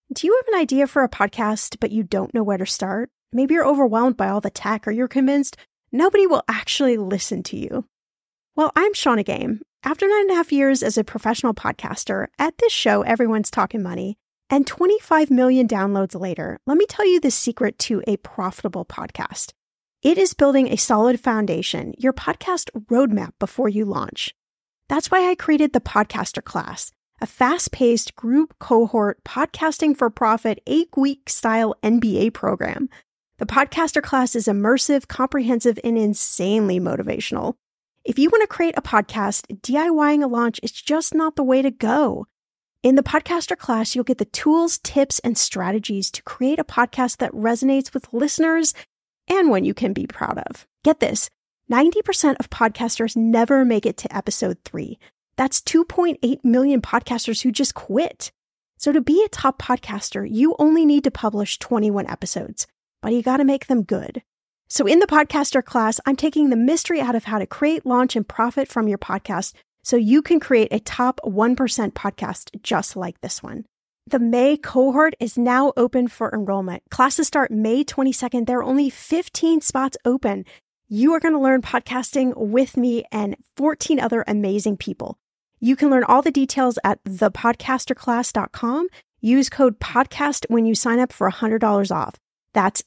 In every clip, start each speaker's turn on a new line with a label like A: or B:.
A: Do you have an idea for a podcast, but you don't know where to start? Maybe you're overwhelmed by all the tech, or you're convinced nobody will actually listen to you. Well, I'm Shannah Game. After 9.5 years as a professional podcaster, at this show, everyone's talking money, and 25 million downloads later, let me tell you the secret to a profitable podcast. It is building a solid foundation, your podcast roadmap before you launch. That's why I created the Podcaster Class, a fast-paced group cohort podcasting for profit 8-week style MBA program. The Podcaster Class is immersive, comprehensive, and insanely motivational. If you want to create a podcast, DIYing a launch is just not the way to go. In the Podcaster Class, you'll get the tools, tips, and strategies to create a podcast that resonates with listeners and one you can be proud of. Get this, 90% of podcasters never make it to episode 3. That's 2.8 million podcasters who just quit. So to be a top podcaster, you only need to publish 21 episodes, but you got to make them good. So in the Podcaster Class, I'm taking the mystery out of how to create, launch, and profit from your podcast so you can create a top 1% podcast just like this one. The May cohort is now open for enrollment. Classes start May 22nd. There are only 15 spots open. You are going to learn podcasting with me and 14 other amazing people. You can learn all the details at thepodcasterclass.com. Use code PODCAST when you sign up for $100 off. That's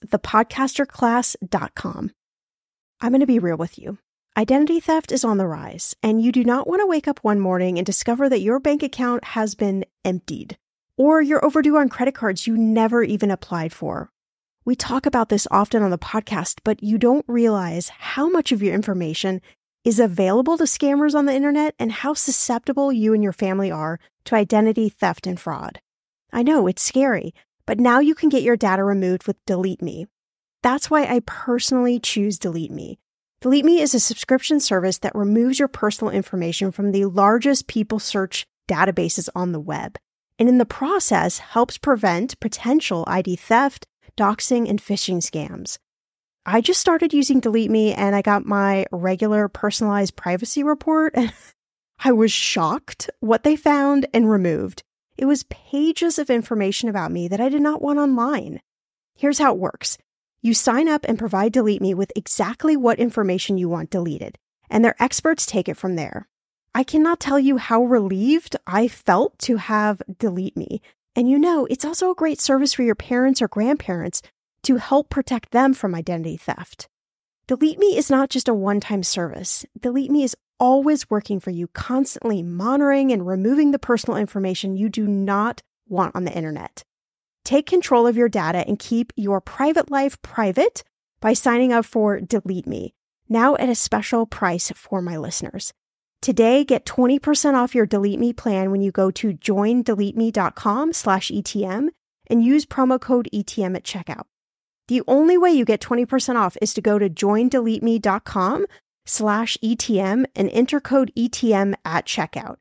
A: thepodcasterclass.com. I'm going to be real with you. Identity theft is on the rise, and you do not want to wake up one morning and discover that your bank account has been emptied, or you're overdue on credit cards you never even applied for. We talk about this often on the podcast, but you don't realize how much of your information is available to scammers on the internet and how susceptible you and your family are to identity theft and fraud. I know it's scary, but now you can get your data removed with Delete Me. That's why I personally choose Delete Me. Delete Me is a subscription service that removes your personal information from the largest people search databases on the web, and in the process helps prevent potential ID theft, doxing, and phishing scams. I just started using Delete Me and I got my regular personalized privacy report and I was shocked what they found and removed. It was pages of information about me that I did not want online. Here's how it works. You sign up and provide Delete Me with exactly what information you want deleted, and their experts take it from there. I cannot tell you how relieved I felt to have Delete Me. And it's also a great service for your parents or grandparents to help protect them from identity theft. Delete Me is not just a one-time service. Delete Me is always working for you, constantly monitoring and removing the personal information you do not want on the internet. Take control of your data and keep your private life private by signing up for Delete Me, now at a special price for my listeners. Today, get 20% off your Delete Me plan when you go to joindeleteme.com/ETM and use promo code ETM at checkout. The only way you get 20% off is to go to joindeleteme.com/ETM and enter code ETM at checkout.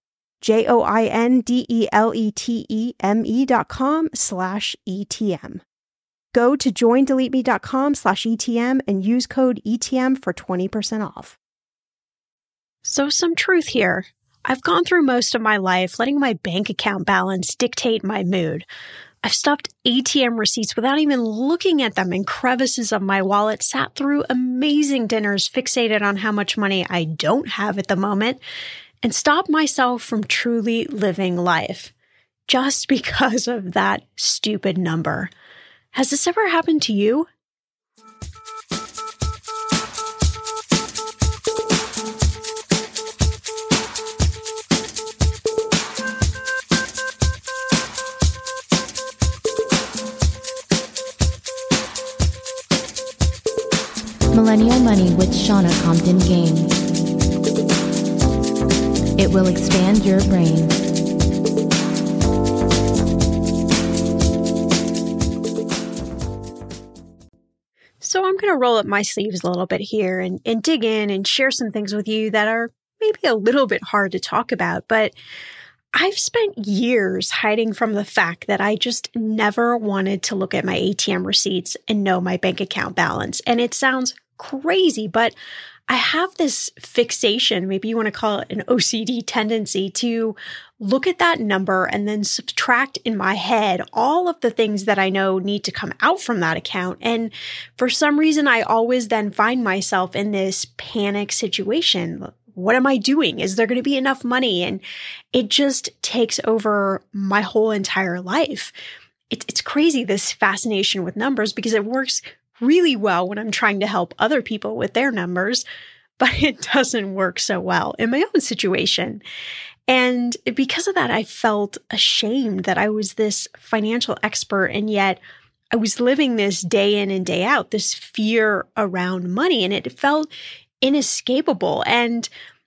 A: joindeleteme.com/ETM. Go to joindeleteme.com/ETM and use code ETM for 20% off. So some truth here. I've gone through most of my life letting my bank account balance dictate my mood. I've stuffed ATM receipts without even looking at them in crevices of my wallet, sat through amazing dinners fixated on how much money I don't have at the moment, and stopped myself from truly living life just because of that stupid number. Has this ever happened to you?
B: Millennial Money with Shannah Compton Game. It will expand your brain.
A: So I'm going to roll up my sleeves a little bit here and dig in and share some things with you that are maybe a little bit hard to talk about, but I've spent years hiding from the fact that I just never wanted to look at my ATM receipts and know my bank account balance. And it sounds crazy, but I have this fixation, maybe you want to call it an OCD tendency, to look at that number and then subtract in my head all of the things that I know need to come out from that account. And for some reason, I always then find myself in this panic situation. What am I doing? Is there going to be enough money? And it just takes over my whole entire life. It's crazy, this fascination with numbers, because it works really well when I'm trying to help other people with their numbers, but it doesn't work so well in my own situation. And because of that, I felt ashamed that I was this financial expert, and yet I was living this day in and day out, this fear around money, and it felt inescapable. And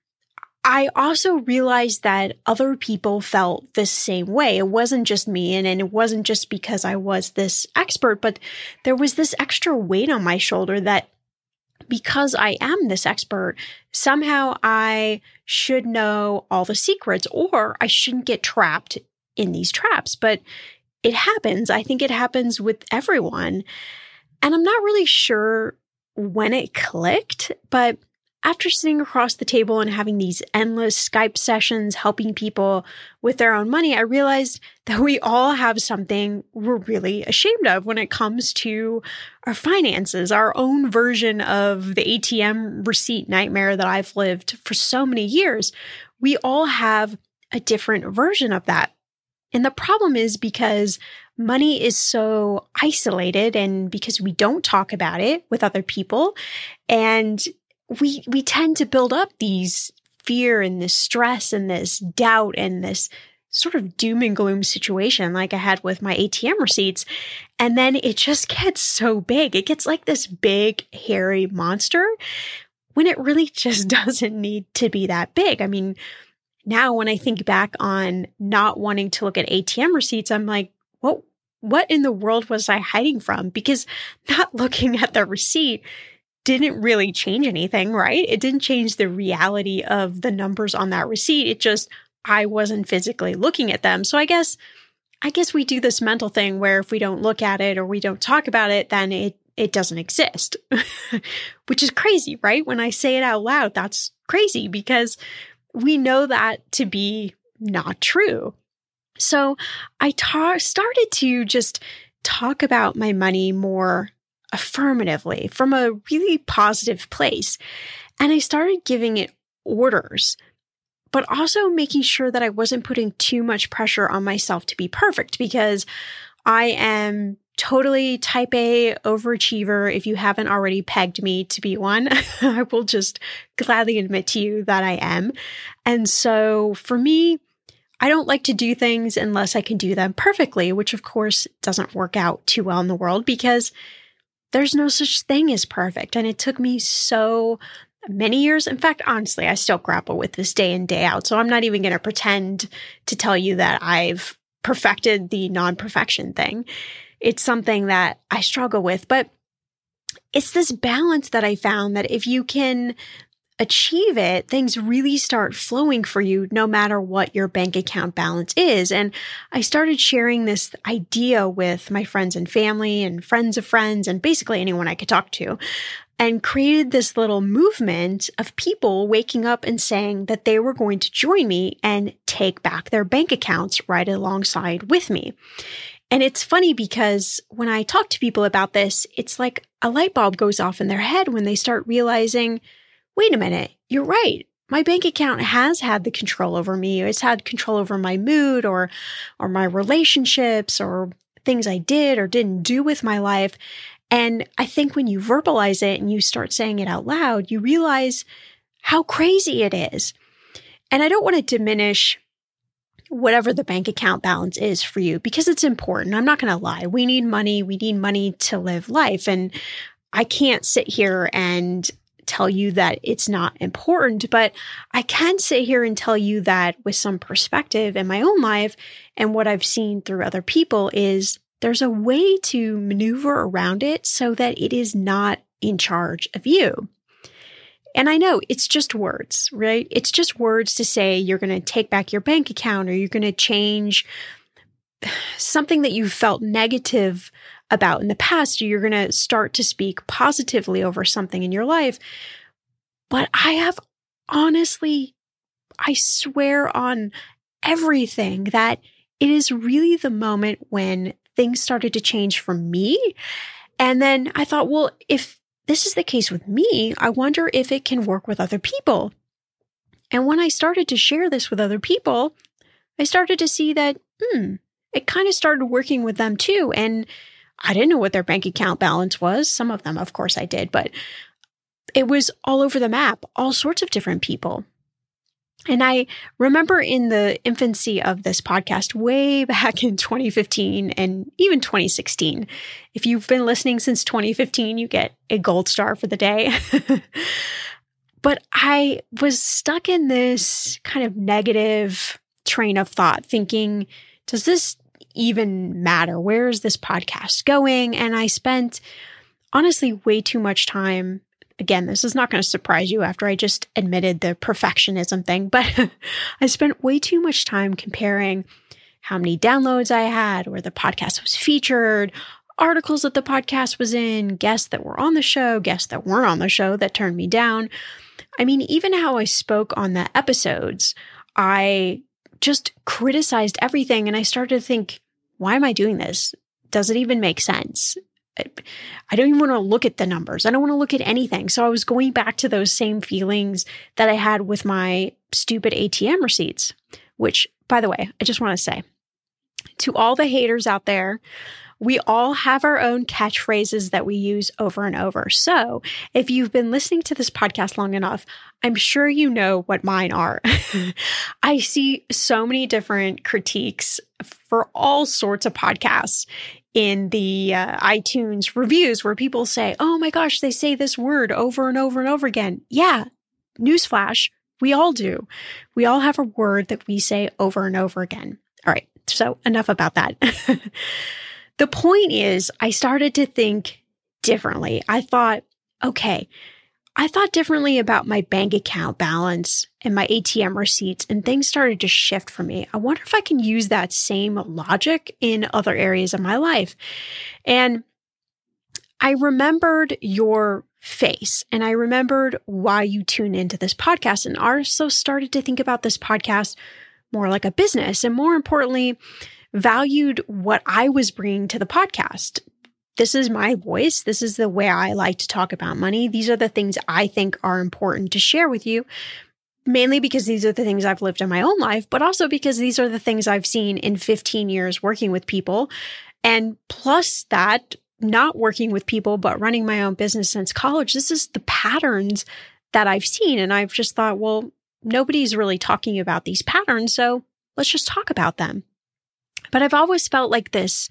A: I also realized that other people felt the same way. It wasn't just me, and it wasn't just because I was this expert, but there was this extra weight on my shoulder that because I am this expert, somehow I should know all the secrets, or I shouldn't get trapped in these traps. But it happens. I think it happens with everyone. And I'm not really sure when it clicked, but after sitting across the table and having these endless Skype sessions helping people with their own money, I realized that we all have something we're really ashamed of when it comes to our finances, our own version of the ATM receipt nightmare that I've lived for so many years. We all have a different version of that. And the problem is because money is so isolated, and because we don't talk about it with other people, and we tend to build up these fear and this stress and this doubt and this sort of doom and gloom situation like I had with my ATM receipts. And then it just gets so big. It gets like this big, hairy monster when it really just doesn't need to be that big. I mean, now when I think back on not wanting to look at ATM receipts, I'm like, what in the world was I hiding from? Because not looking at the receipt didn't really change anything, right? It didn't change the reality of the numbers on that receipt. It just, I wasn't physically looking at them. So I guess we do this mental thing where if we don't look at it or we don't talk about it, then it doesn't exist, which is crazy, right? When I say it out loud, that's crazy because we know that to be not true. So I started to just talk about my money more affirmatively from a really positive place. And I started giving it orders, but also making sure that I wasn't putting too much pressure on myself to be perfect, because I am totally type A overachiever. If you haven't already pegged me to be one, I will just gladly admit to you that I am. And so for me, I don't like to do things unless I can do them perfectly, which of course doesn't work out too well in the world because there's no such thing as perfect. And it took me so many years. In fact, honestly, I still grapple with this day in, day out. So I'm not even going to pretend to tell you that I've perfected the non-perfection thing. It's something that I struggle with. But it's this balance that I found that if you can achieve it, things really start flowing for you no matter what your bank account balance is. And I started sharing this idea with my friends and family and friends of friends and basically anyone I could talk to, and created this little movement of people waking up and saying that they were going to join me and take back their bank accounts right alongside with me. And it's funny because when I talk to people about this, it's like a light bulb goes off in their head when they start realizing, wait a minute, you're right. My bank account has had the control over me. It's had control over my mood or my relationships or things I did or didn't do with my life. And I think when you verbalize it and you start saying it out loud, you realize how crazy it is. And I don't want to diminish whatever the bank account balance is for you because it's important. I'm not going to lie. We need money. We need money to live life. And I can't sit here and tell you that it's not important, but I can sit here and tell you that with some perspective in my own life and what I've seen through other people is there's a way to maneuver around it so that it is not in charge of you. And I know it's just words, right? It's just words to say you're going to take back your bank account or you're going to change something that you felt negative about in the past, or you're going to start to speak positively over something in your life. But I have honestly, I swear on everything that it is really the moment when things started to change for me. And then I thought, well, if this is the case with me, I wonder if it can work with other people. And when I started to share this with other people, I started to see that, it kind of started working with them too. And I didn't know what their bank account balance was. Some of them, of course, I did, but it was all over the map, all sorts of different people. And I remember in the infancy of this podcast way back in 2015 and even 2016, if you've been listening since 2015, you get a gold star for the day. But I was stuck in this kind of negative train of thought thinking, does this even matter? Where is this podcast going? And I spent honestly way too much time. Again, this is not going to surprise you after I just admitted the perfectionism thing, but I spent way too much time comparing how many downloads I had, where the podcast was featured, articles that the podcast was in, guests that were on the show, guests that weren't on the show that turned me down. I mean, even how I spoke on the episodes, I just criticized everything. And I started to think, why am I doing this? Does it even make sense? I don't even want to look at the numbers. I don't want to look at anything. So I was going back to those same feelings that I had with my stupid ATM receipts, which, by the way, I just want to say to all the haters out there, we all have our own catchphrases that we use over and over. So if you've been listening to this podcast long enough, I'm sure you know what mine are. I see so many different critiques for all sorts of podcasts in the iTunes reviews where people say, oh my gosh, they say this word over and over and over again. Yeah, newsflash, we all do. We all have a word that we say over and over again. All right, so enough about that. The point is, I started to think differently. I thought differently about my bank account balance and my ATM receipts, and things started to shift for me. I wonder if I can use that same logic in other areas of my life. And I remembered your face, and I remembered why you tune into this podcast, and also started to think about this podcast more like a business, and more importantly, valued what I was bringing to the podcast. This is my voice. This is the way I like to talk about money. These are the things I think are important to share with you, mainly because these are the things I've lived in my own life, but also because these are the things I've seen in 15 years working with people. And plus that, not working with people, but running my own business since college, this is the patterns that I've seen. And I've just thought, well, nobody's really talking about these patterns, so let's just talk about them. But I've always felt like this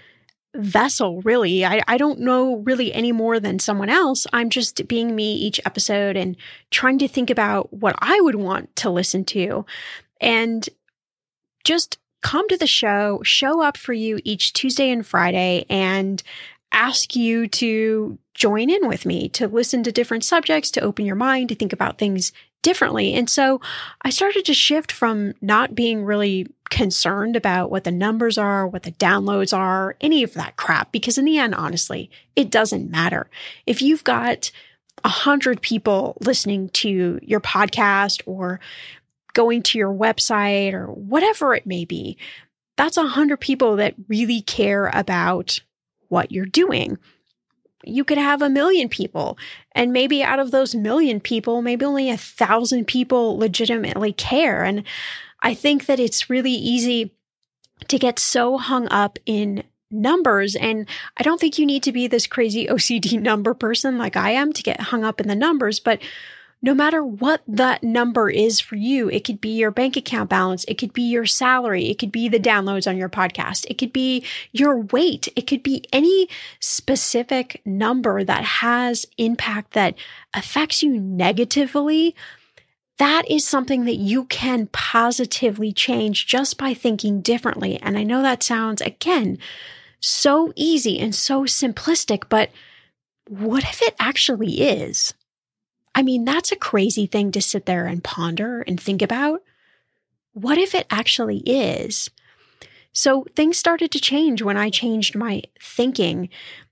A: vessel, really. I don't know really any more than someone else. I'm just being me each episode and trying to think about what I would want to listen to and just come to the show up for you each Tuesday and Friday and ask you to join in with me, to listen to different subjects, to open your mind, to think about things differently. And so I started to shift from not being really concerned about what the numbers are, what the downloads are, any of that crap, because in the end, honestly, it doesn't matter. If you've got 100 people listening to your podcast or going to your website or whatever it may be, that's 100 people that really care about what you're doing. You could have 1 million people, and maybe out of those 1 million people, maybe only 1,000 people legitimately care. And I think that it's really easy to get so hung up in numbers. And I don't think you need to be this crazy OCD number person like I am to get hung up in the numbers. But no matter what that number is for you, it could be your bank account balance, it could be your salary, it could be the downloads on your podcast, it could be your weight, it could be any specific number that has impact that affects you negatively. That is something that you can positively change just by thinking differently. And I know that sounds, again, so easy and so simplistic, but what if it actually is? I mean, that's a crazy thing to sit there and ponder and think about. What if it actually is? So things started to change when I changed my thinking.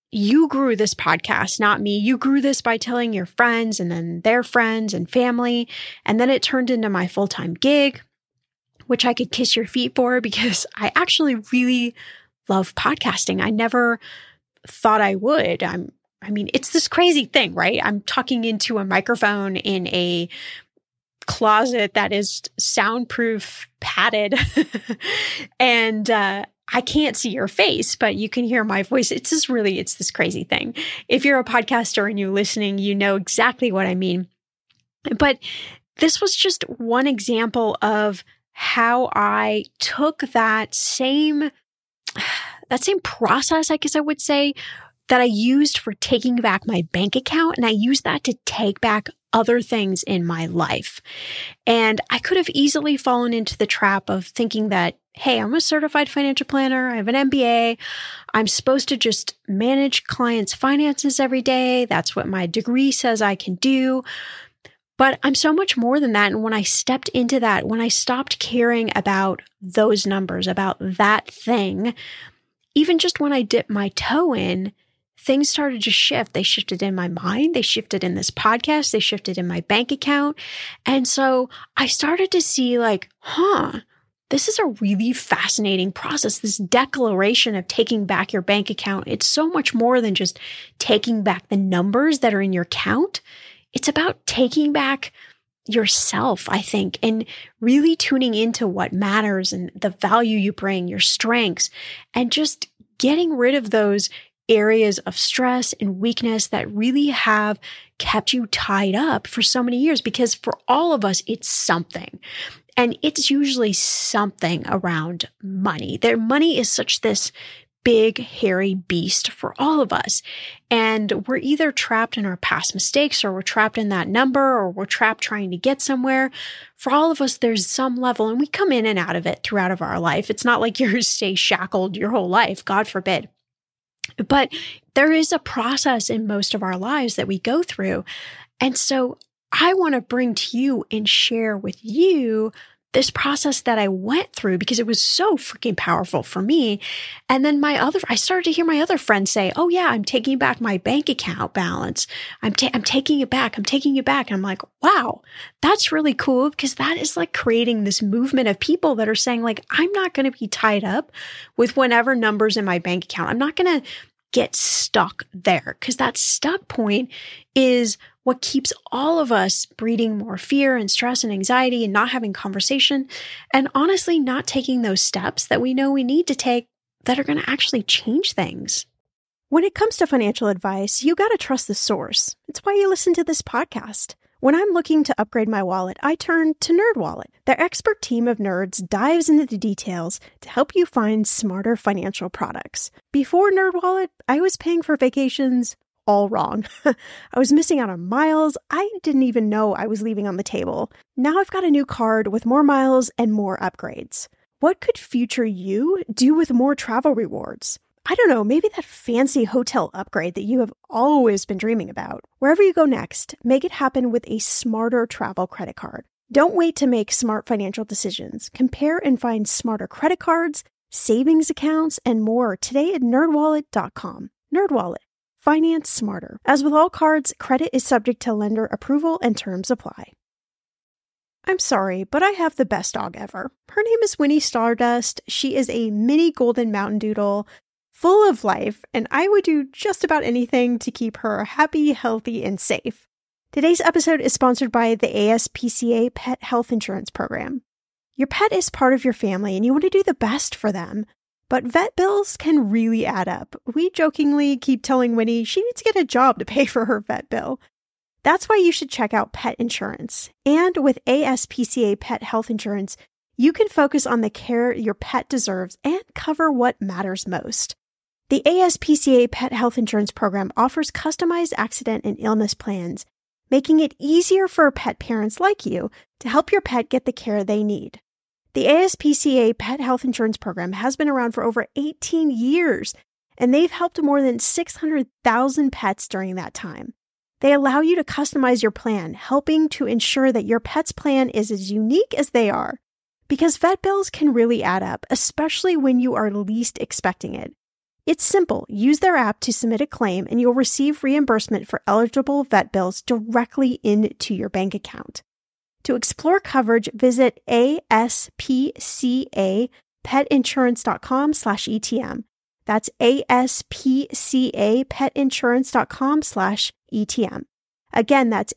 A: you grew this podcast, not me. You grew this by telling your friends and then their friends and family. And then it turned into my full-time gig, which I could kiss your feet for because I actually really love podcasting. I never thought I would. It's this crazy thing, right? I'm talking into a microphone in a closet that is soundproof, padded, and I can't see your face, but you can hear my voice. It's this crazy thing. If you're a podcaster and you're listening, you know exactly what I mean. But this was just one example of how I took that same process, I guess I would say, that I used for taking back my bank account, and I used that to take back other things in my life. And I could have easily fallen into the trap of thinking that, hey, I'm a certified financial planner. I have an MBA. I'm supposed to just manage clients' finances every day. That's what my degree says I can do. But I'm so much more than that. And when I stepped into that, when I stopped caring about those numbers, about that thing, even just when I dipped my toe in, things started to shift. They shifted in my mind. They shifted in this podcast. They shifted in my bank account. And so I started to see this is a really fascinating process. This declaration of taking back your bank account. It's so much more than just taking back the numbers that are in your account. It's about taking back yourself, I think, and really tuning into what matters and the value you bring, your strengths, and just getting rid of those areas of stress and weakness that really have kept you tied up for so many years. Because for all of us, it's something. And it's usually something around money. Money is such this big, hairy beast for all of us. And we're either trapped in our past mistakes, or we're trapped in that number, or we're trapped trying to get somewhere. For all of us, there's some level, and we come in and out of it throughout of our life. It's not like you stay shackled your whole life, God forbid. But there is a process in most of our lives that we go through. And so I want to bring to you and share with you this process that I went through because it was so freaking powerful for me. And then I started to hear my other friends say, oh yeah, I'm taking back my bank account balance. I'm taking it back. I'm taking it back. And I'm like, wow, that's really cool, because that is like creating this movement of people that are saying like, I'm not going to be tied up with whatever numbers in my bank account. I'm not going to get stuck there, because that stuck point is what keeps all of us breeding more fear and stress and anxiety and not having conversation, and honestly not taking those steps that we know we need to take that are going to actually change things. When it comes to financial advice, you got to trust the source. It's why you listen to this podcast. When I'm looking to upgrade my wallet, I turn to NerdWallet. Their expert team of nerds dives into the details to help you find smarter financial products. Before NerdWallet, I was paying for vacations all wrong. I was missing out on miles I didn't even know I was leaving on the table. Now I've got a new card with more miles and more upgrades. What could future you do with more travel rewards? I don't know, maybe that fancy hotel upgrade that you have always been dreaming about. Wherever you go next, make it happen with a smarter travel credit card. Don't wait to make smart financial decisions. Compare and find smarter credit cards, savings accounts, and more today at nerdwallet.com. NerdWallet. Finance smarter. As with all cards, credit is subject to lender approval and terms apply. I'm sorry, but I have the best dog ever. Her name is Winnie Stardust. She is a mini golden mountain doodle, full of life, and I would do just about anything to keep her happy, healthy, and safe. Today's episode is sponsored by the ASPCA Pet Health Insurance Program. Your pet is part of your family, and you want to do the best for them. But vet bills can really add up. We jokingly keep telling Winnie she needs to get a job to pay for her vet bill. That's why you should check out pet insurance. And with ASPCA Pet Health Insurance, you can focus on the care your pet deserves and cover what matters most. The ASPCA Pet Health Insurance Program offers customized accident and illness plans, making it easier for pet parents like you to help your pet get the care they need. The ASPCA Pet Health Insurance Program has been around for over 18 years, and they've helped more than 600,000 pets during that time. They allow you to customize your plan, helping to ensure that your pet's plan is as unique as they are. Because vet bills can really add up, especially when you are least expecting it. It's simple. Use their app to submit a claim and you'll receive reimbursement for eligible vet bills directly into your bank account. To explore coverage, visit aspcapetinsurance.com/ETM. That's aspcapetinsurance.com/ETM. Again, that's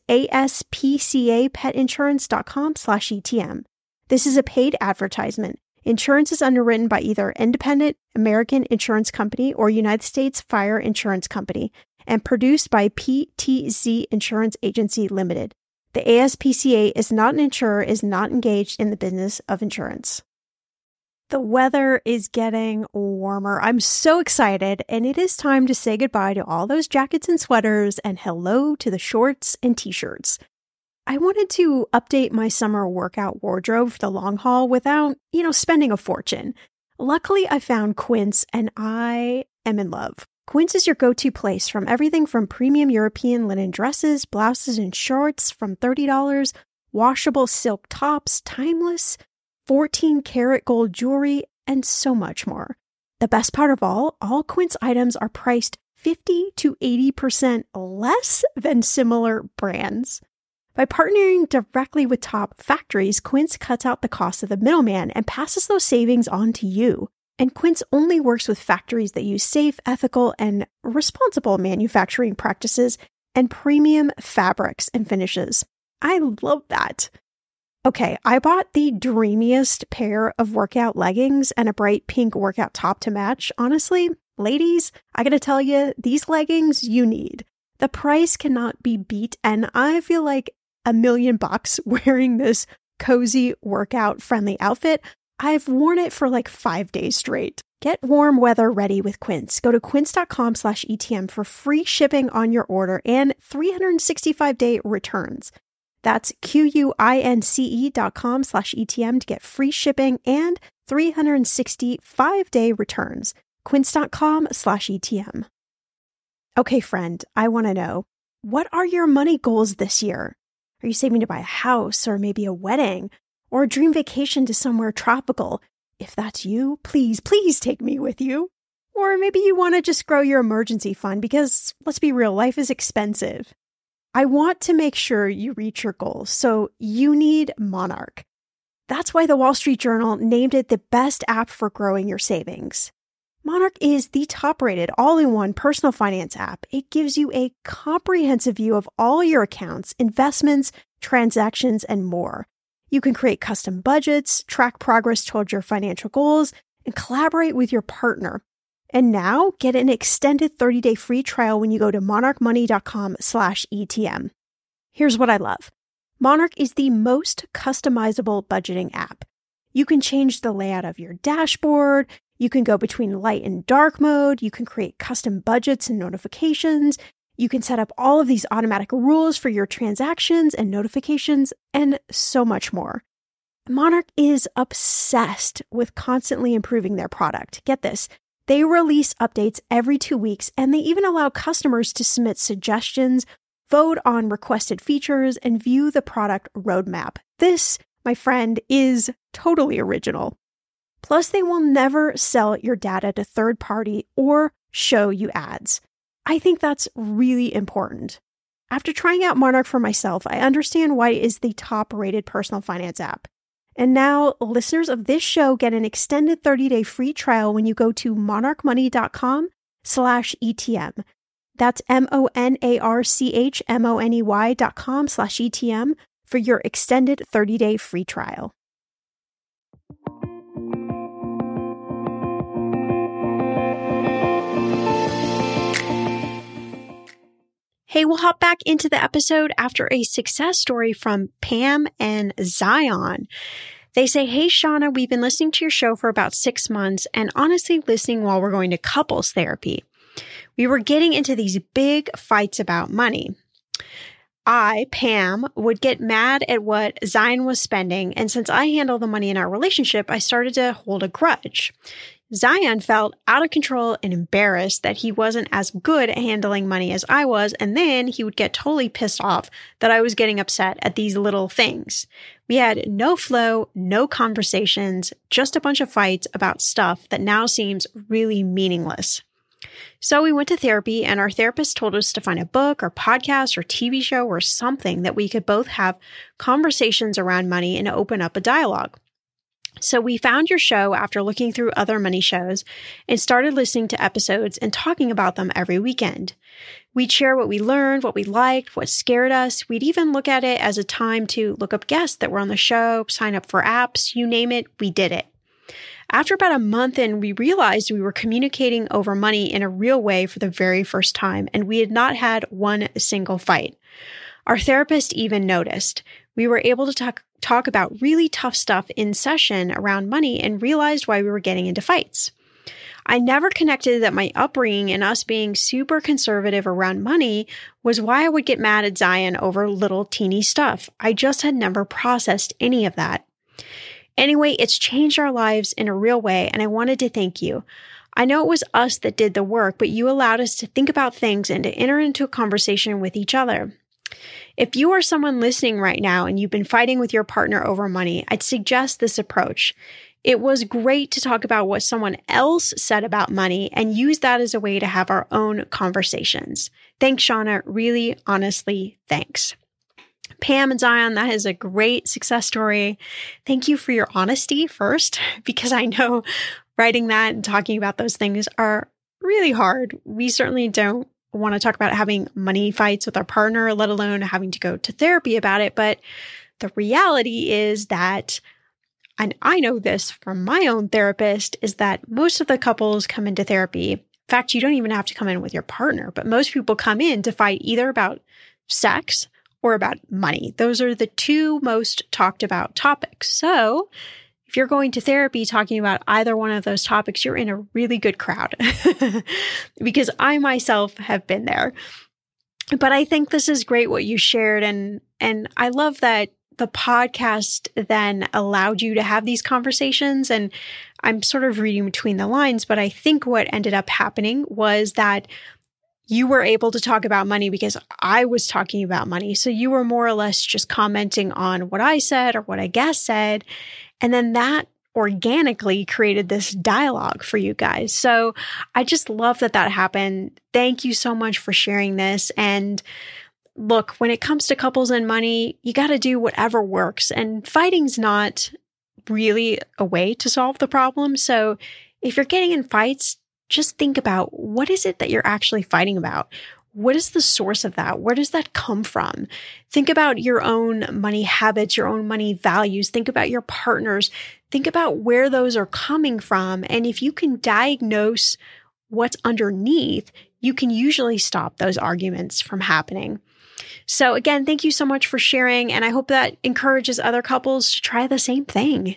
A: aspcapetinsurance.com/ETM. This is a paid advertisement. Insurance is underwritten by either Independent American Insurance Company or United States Fire Insurance Company and produced by PTZ Insurance Agency Limited. The ASPCA is not an insurer, is not engaged in the business of insurance. The weather is getting warmer. I'm so excited, and it is time to say goodbye to all those jackets and sweaters and hello to the shorts and t-shirts. I wanted to update my summer workout wardrobe for the long haul without, spending a fortune. Luckily, I found Quince and I am in love. Quince is your go-to place from everything from premium European linen dresses, blouses, and shorts from $30, washable silk tops, timeless 14-karat gold jewelry, and so much more. The best part of all Quince items are priced 50 to 80% less than similar brands. By partnering directly with top factories, Quince cuts out the cost of the middleman and passes those savings on to you. And Quince only works with factories that use safe, ethical, and responsible manufacturing practices and premium fabrics and finishes. I love that. Okay, I bought the dreamiest pair of workout leggings and a bright pink workout top to match. Honestly, ladies, I gotta tell you, these leggings you need. The price cannot be beat, and I feel like $1 million wearing this cozy workout-friendly outfit. I've worn it for like 5 days straight. Get warm weather ready with Quince. Go to quince.com/ETM for free shipping on your order and 365-day returns. That's QUINCE.com/ETM to get free shipping and 365-day returns. Quince.com/ETM. Okay, friend, I want to know, what are your money goals this year? Are you saving to buy a house or maybe a wedding or a dream vacation to somewhere tropical? If that's you, please take me with you. Or maybe you want to just grow your emergency fund because, let's be real, life is expensive. I want to make sure you reach your goals, so you need Monarch. That's why the Wall Street Journal named it the best app for growing your savings. Monarch is the top-rated all-in-one personal finance app. It gives you a comprehensive view of all your accounts, investments, transactions, and more. You can create custom budgets, track progress toward your financial goals, and collaborate with your partner. And now, get an extended 30-day free trial when you go to monarchmoney.com/ETM. Here's what I love. Monarch is the most customizable budgeting app. You can change the layout of your dashboard. You can go between light and dark mode. You can create custom budgets and notifications. You can set up all of these automatic rules for your transactions and notifications, and so much more. Monarch is obsessed with constantly improving their product. Get this. They release updates every 2 weeks, and they even allow customers to submit suggestions, vote on requested features, and view the product roadmap. This, my friend, is totally original. Plus, they will never sell your data to third party or show you ads. I think that's really important. After trying out Monarch for myself, I understand why it is the top-rated personal finance app. And now, listeners of this show get an extended 30-day free trial when you go to monarchmoney.com/ETM. That's monarchmoney.com/ETM for your extended 30-day free trial. Hey, we'll hop back into the episode after a success story from Pam and Zion. They say, "Hey, Shauna, we've been listening to your show for about 6 months and honestly listening while we're going to couples therapy. We were getting into these big fights about money. I, Pam, would get mad at what Zion was spending, and since I handle the money in our relationship, I started to hold a grudge. Zion felt out of control and embarrassed that he wasn't as good at handling money as I was, and then he would get totally pissed off that I was getting upset at these little things. We had no flow, no conversations, just a bunch of fights about stuff that now seems really meaningless. So we went to therapy, and our therapist told us to find a book or podcast or TV show or something that we could both have conversations around money and open up a dialogue. So we found your show after looking through other money shows and started listening to episodes and talking about them every weekend. We'd share what we learned, what we liked, what scared us. We'd even look at it as a time to look up guests that were on the show, sign up for apps, you name it, we did it. After about a month in, we realized we were communicating over money in a real way for the very first time, and we had not had one single fight. Our therapist even noticed. We were able to talk about really tough stuff in session around money and realized why we were getting into fights. I never connected that my upbringing and us being super conservative around money was why I would get mad at Zion over little teeny stuff. I just had never processed any of that. Anyway, it's changed our lives in a real way, and I wanted to thank you. I know it was us that did the work, but you allowed us to think about things and to enter into a conversation with each other. If you are someone listening right now and you've been fighting with your partner over money, I'd suggest this approach. It was great to talk about what someone else said about money and use that as a way to have our own conversations. Thanks, Shauna. Really, honestly, thanks. Pam and Zion, that is a great success story. Thank you for your honesty first, because I know writing that and talking about those things are really hard. We certainly don't want to talk about having money fights with our partner, let alone having to go to therapy about it. But the reality is that, and I know this from my own therapist, is that most of the couples come into therapy. In fact, you don't even have to come in with your partner, but most people come in to fight either about sex or about money. Those are the two most talked about topics. So if you're going to therapy talking about either one of those topics, you're in a really good crowd because I myself have been there. But I think this is great what you shared. And I love that the podcast then allowed you to have these conversations. And I'm sort of reading between the lines, but I think what ended up happening was that you were able to talk about money because I was talking about money. So you were more or less just commenting on what I said or what a guest said. And then that organically created this dialogue for you guys. So I just love that that happened. Thank you so much for sharing this. And look, when it comes to couples and money, you got to do whatever works. And fighting's not really a way to solve the problem. So if you're getting in fights, just think about what is it that you're actually fighting about? What is the source of that? Where does that come from? Think about your own money habits, your own money values. Think about your partners. Think about where those are coming from. And if you can diagnose what's underneath, you can usually stop those arguments from happening. So again, thank you so much for sharing. And I hope that encourages other couples to try the same thing.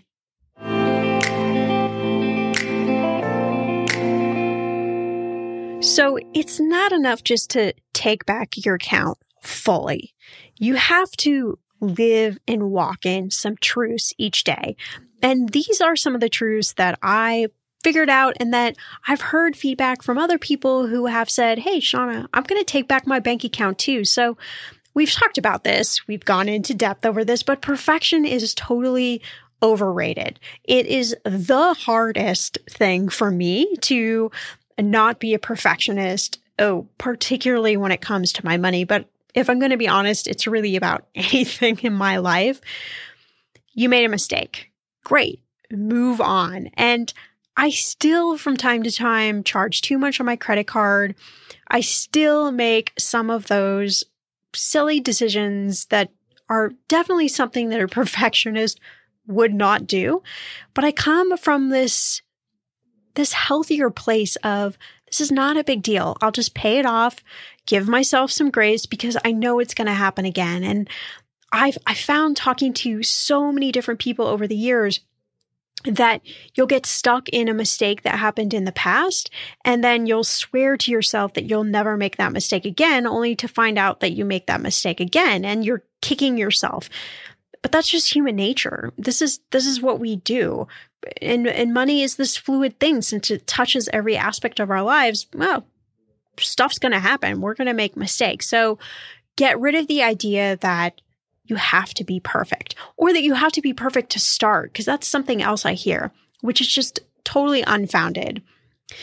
A: So it's not enough just to take back your account fully. You have to live and walk in some truths each day. And these are some of the truths that I figured out and that I've heard feedback from other people who have said, hey, Shauna, I'm going to take back my bank account too. So we've talked about this. We've gone into depth over this, but perfection is totally overrated. It is the hardest thing for me to not be a perfectionist, particularly when it comes to my money. But if I'm going to be honest, it's really about anything in my life. You made a mistake. Great. Move on. And I still, from time to time, charge too much on my credit card. I still make some of those silly decisions that are definitely something that a perfectionist would not do. But I come from this healthier place of this is not a big deal. I'll just pay it off, give myself some grace because I know it's going to happen again. And I found talking to so many different people over the years that you'll get stuck in a mistake that happened in the past, and then you'll swear to yourself that you'll never make that mistake again, only to find out that you make that mistake again, and you're kicking yourself. But that's just human nature. This is what we do. And money is this fluid thing. Since it touches every aspect of our lives, well, stuff's going to happen. We're going to make mistakes. So get rid of the idea that you have to be perfect or that you have to be perfect to start, because that's something else I hear, which is just totally unfounded.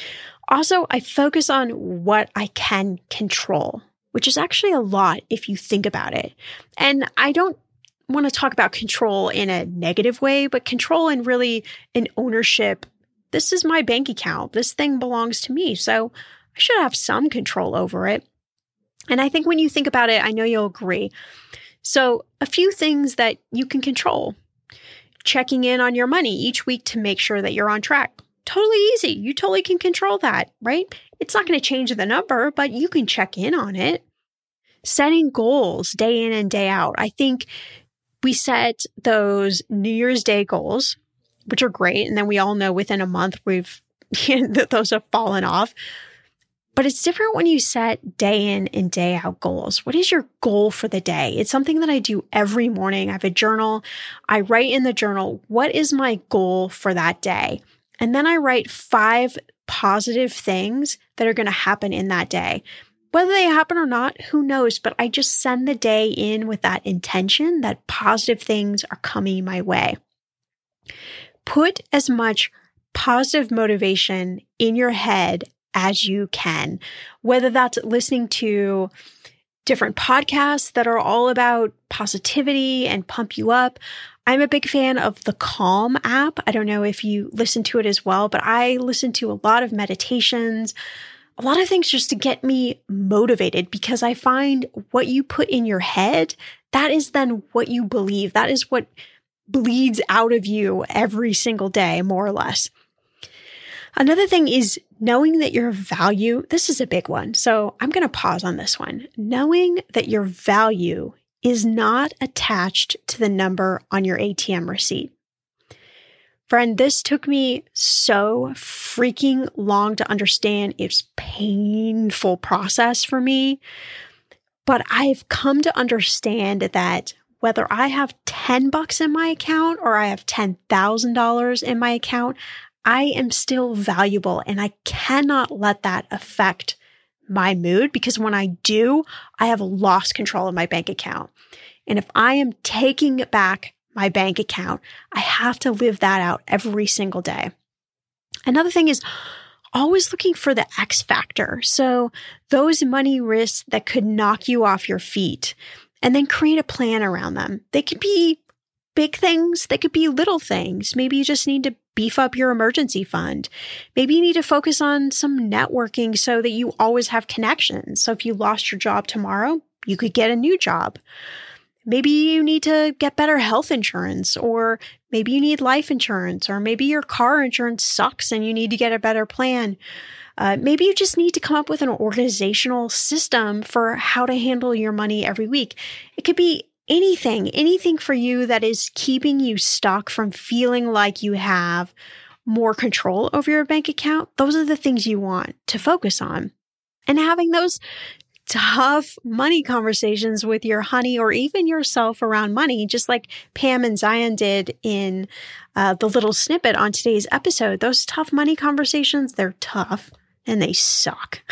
A: Also, I focus on what I can control, which is actually a lot if you think about it. And I don't want to talk about control in a negative way, but control in really an ownership. This is my bank account. This thing belongs to me. So I should have some control over it. And I think when you think about it, I know you'll agree. So a few things that you can control. Checking in on your money each week to make sure that you're on track. Totally easy. You totally can control that, right? It's not going to change the number, but you can check in on it. Setting goals day in and day out. I think we set those New Year's Day goals, which are great. And then we all know within a month those have fallen off. But it's different when you set day in and day out goals. What is your goal for the day? It's something that I do every morning. I have a journal. I write in the journal, what is my goal for that day? And then I write 5 positive things that are going to happen in that day. Whether they happen or not, who knows? But I just send the day in with that intention that positive things are coming my way. Put as much positive motivation in your head as you can, whether that's listening to different podcasts that are all about positivity and pump you up. I'm a big fan of the Calm app. I don't know if you listen to it as well, but I listen to a lot of meditations, a lot of things just to get me motivated, because I find what you put in your head, that is then what you believe. That is what bleeds out of you every single day, more or less. Another thing is knowing that your value, this is a big one. So I'm going to pause on this one. Knowing that your value is not attached to the number on your ATM receipt. Friend, this took me so freaking long to understand. It's a painful process for me, but I've come to understand that whether I have $10 in my account or I have $10,000 in my account, I am still valuable, and I cannot let that affect my mood, because when I do, I have lost control of my bank account. And if I am taking back my bank account, I have to live that out every single day. Another thing is always looking for the X factor. So those money risks that could knock you off your feet, and then create a plan around them. They could be big things. They could be little things. Maybe you just need to beef up your emergency fund. Maybe you need to focus on some networking so that you always have connections. So if you lost your job tomorrow, you could get a new job. Maybe you need to get better health insurance, or maybe you need life insurance, or maybe your car insurance sucks and you need to get a better plan. Maybe you just need to come up with an organizational system for how to handle your money every week. It could be anything for you that is keeping you stuck from feeling like you have more control over your bank account. Those are the things you want to focus on. And having those tough money conversations with your honey or even yourself around money, just like Pam and Zion did in the little snippet on today's episode. Those tough money conversations, they're tough and they suck.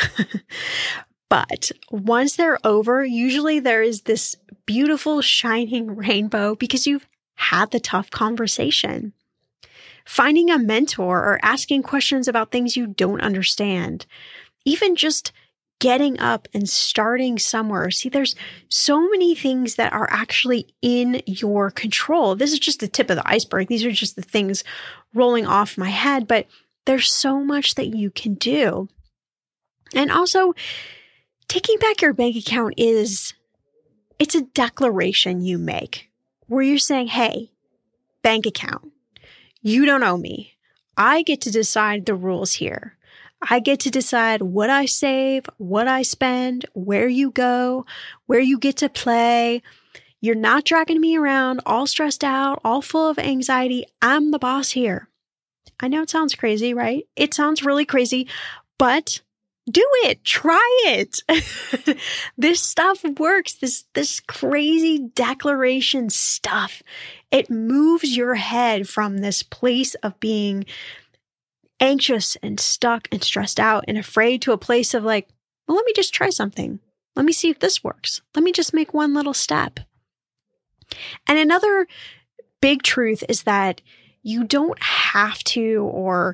A: But once they're over, usually there is this beautiful shining rainbow because you've had the tough conversation. Finding a mentor or asking questions about things you don't understand. Even just getting up and starting somewhere. See, there's so many things that are actually in your control. This is just the tip of the iceberg. These are just the things rolling off my head, but there's so much that you can do. And also, taking back your bank account it's a declaration you make where you're saying, hey, bank account, you don't owe me. I get to decide the rules here. I get to decide what I save, what I spend, where you go, where you get to play. You're not dragging me around all stressed out, all full of anxiety. I'm the boss here. I know it sounds crazy, right? It sounds really crazy, but do it. Try it. This stuff works. This crazy declaration stuff. It moves your head from this place of being anxious and stuck and stressed out and afraid to a place of like, well, let me just try something. Let me see if this works. Let me just make one little step. And another big truth is that you don't have to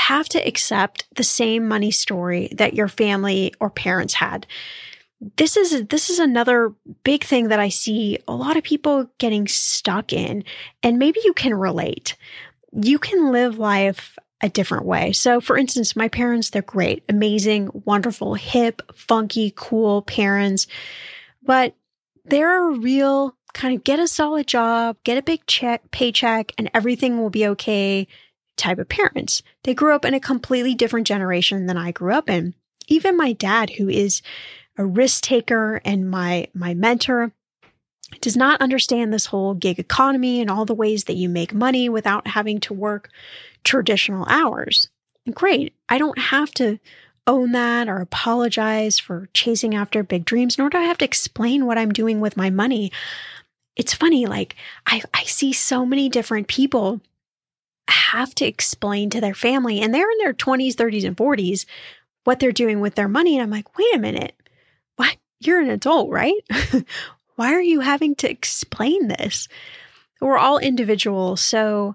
A: accept the same money story that your family or parents had. This is another big thing that I see a lot of people getting stuck in, and maybe you can relate. You can live life a different way. So for instance, my parents, they're great, amazing, wonderful, hip, funky, cool parents, but they're a real kind of get a solid job, get a big paycheck, and everything will be okay type of parents. They grew up in a completely different generation than I grew up in. Even my dad, who is a risk taker and my mentor, does not understand this whole gig economy and all the ways that you make money without having to work traditional hours. And great, I don't have to own that or apologize for chasing after big dreams, nor do I have to explain what I'm doing with my money. It's funny, like I see so many different people have to explain to their family, and they're in their 20s, 30s, and 40s, what they're doing with their money. And I'm like, wait a minute, what? You're an adult, right? Why are you having to explain this? We're all individuals, so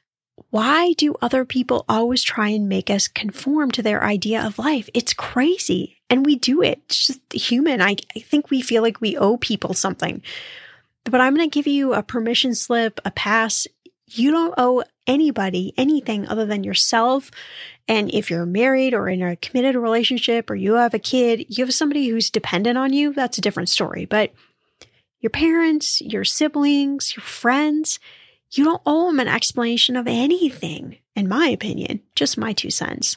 A: why do other people always try and make us conform to their idea of life? It's crazy, and we do it. It's just human. I think we feel like we owe people something. But I'm going to give you a permission slip, a pass. You don't owe anybody anything other than yourself. And if you're married or in a committed relationship or you have a kid, you have somebody who's dependent on you, that's a different story. But your parents, your siblings, your friends, you don't owe them an explanation of anything, in my opinion, just my 2 cents.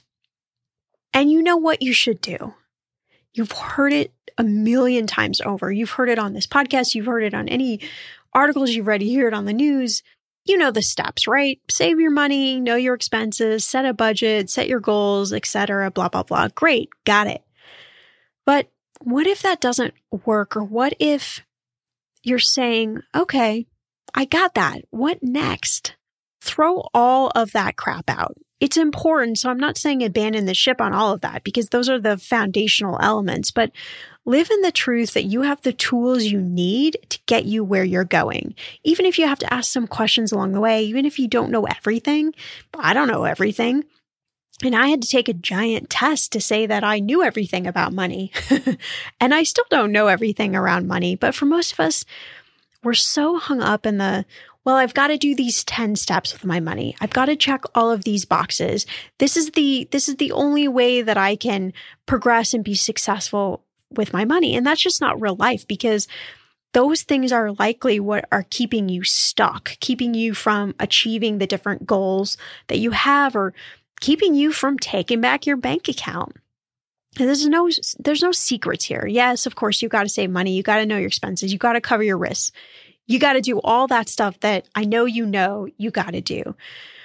A: And you know what you should do. You've heard it a million times over. You've heard it on this podcast. You've heard it on any articles you've read. You hear it on the news. You know the steps, right? Save your money, know your expenses, set a budget, set your goals, etc., blah, blah, blah. Great, got it. But what if that doesn't work? Or what if you're saying, okay, I got that. What next? Throw all of that crap out. It's important. So I'm not saying abandon the ship on all of that, because those are the foundational elements, but live in the truth that you have the tools you need to get you where you're going. Even if you have to ask some questions along the way, even if you don't know everything. I don't know everything. And I had to take a giant test to say that I knew everything about money. And I still don't know everything around money. But for most of us, we're so hung up in well, I've got to do these 10 steps with my money. I've got to check all of these boxes. This is the only way that I can progress and be successful with my money. And that's just not real life, because those things are likely what are keeping you stuck, keeping you from achieving the different goals that you have, or keeping you from taking back your bank account. And there's no secrets here. Yes, of course, you got to save money. You got to know your expenses. You got to cover your risks. You got to do all that stuff that I know you got to do.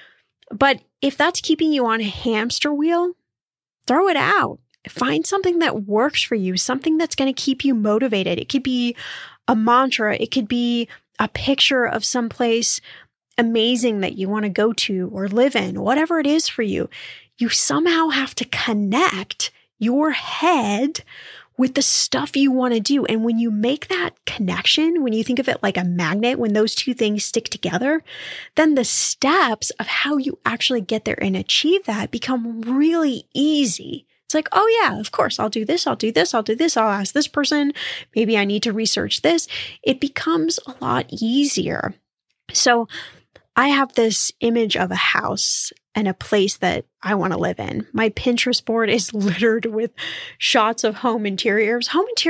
A: But if that's keeping you on a hamster wheel, throw it out. Find something that works for you, something that's going to keep you motivated. It could be a mantra. It could be a picture of someplace amazing that you want to go to or live in, whatever it is for you. You somehow have to connect your head with the stuff you want to do. And when you make that connection, when you think of it like a magnet, when those two things stick together, then the steps of how you actually get there and achieve that become really easy. It's like, oh yeah, of course, I'll do this, I'll do this, I'll do this, I'll ask this person, maybe I need to research this. It becomes a lot easier. So I have this image of a house and a place that I want to live in. My Pinterest board is littered with shots of home interiors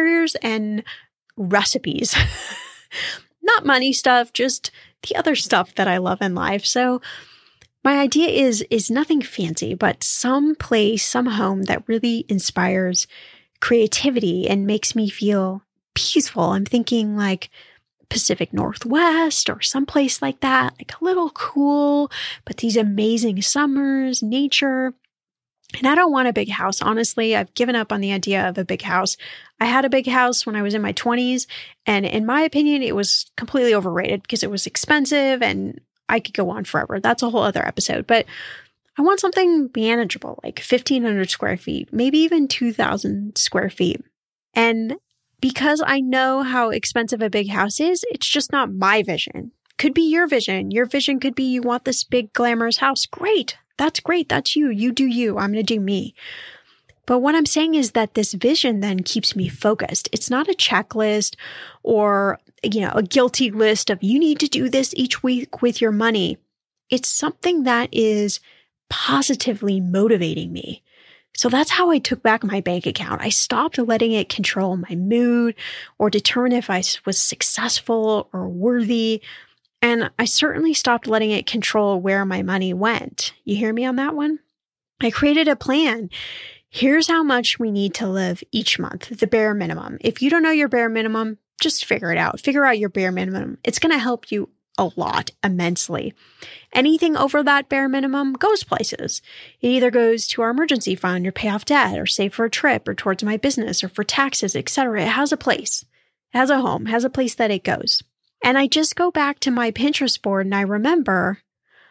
A: and recipes. Not money stuff, just the other stuff that I love in life. So my idea is nothing fancy, but some place, some home that really inspires creativity and makes me feel peaceful. I'm thinking like Pacific Northwest or someplace like that, like a little cool, but these amazing summers, nature. And I don't want a big house. Honestly, I've given up on the idea of a big house. I had a big house when I was in my 20s, and in my opinion, it was completely overrated because it was expensive, and I could go on forever. That's a whole other episode. But I want something manageable, like 1,500 square feet, maybe even 2,000 square feet. And because I know how expensive a big house is, it's just not my vision. could be your vision. Your vision could be you want this big glamorous house. Great. That's great. That's you. You do you. I'm going to do me. But what I'm saying is that this vision then keeps me focused. It's not a checklist or, a guilty list of you need to do this each week with your money. It's something that is positively motivating me. So that's how I took back my bank account. I stopped letting it control my mood or determine if I was successful or worthy. And I certainly stopped letting it control where my money went. You hear me on that one? I created a plan. Here's how much we need to live each month, the bare minimum. If you don't know your bare minimum, just figure it out. Figure out your bare minimum. It's going to help you a lot, immensely. Anything over that bare minimum goes places. It either goes to our emergency fund or pay off debt or save for a trip or towards my business or for taxes, etc. It has a place. It has a home, has a place that it goes. And I just go back to my Pinterest board and I remember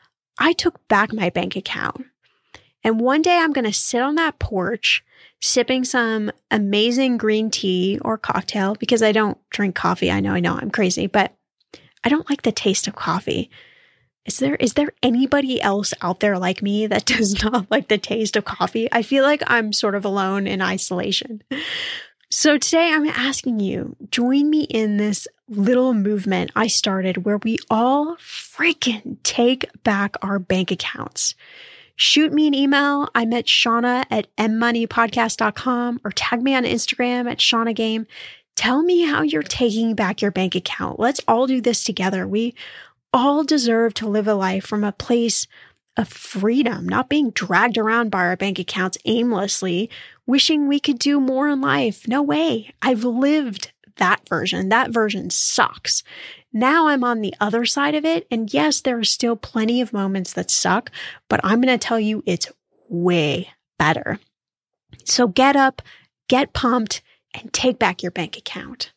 A: I took back my bank account. And one day I'm going to sit on that porch sipping some amazing green tea or cocktail because I don't drink coffee. I know, I'm crazy, but I don't like the taste of coffee. Is there anybody else out there like me that does not like the taste of coffee? I feel like I'm sort of alone in isolation. So today I'm asking you, join me in this little movement I started where we all freaking take back our bank accounts. Shoot me an email. I'm at Shauna at mmoneypodcast.com or tag me on Instagram at ShaunaGame. Tell me how you're taking back your bank account. Let's all do this together. We all deserve to live a life from a place of freedom, not being dragged around by our bank accounts aimlessly, wishing we could do more in life. No way. I've lived that version. That version sucks. Now I'm on the other side of it. And yes, there are still plenty of moments that suck, but I'm going to tell you it's way better. So get up, get pumped, and take back your bank account.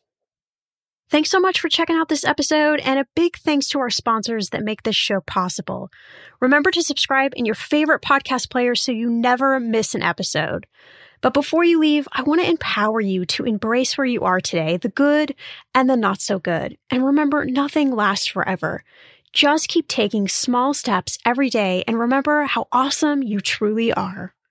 A: Thanks so much for checking out this episode, and a big thanks to our sponsors that make this show possible. Remember to subscribe in your favorite podcast player so you never miss an episode. But before you leave, I want to empower you to embrace where you are today, the good and the not so good. And remember, nothing lasts forever. Just keep taking small steps every day and remember how awesome you truly are.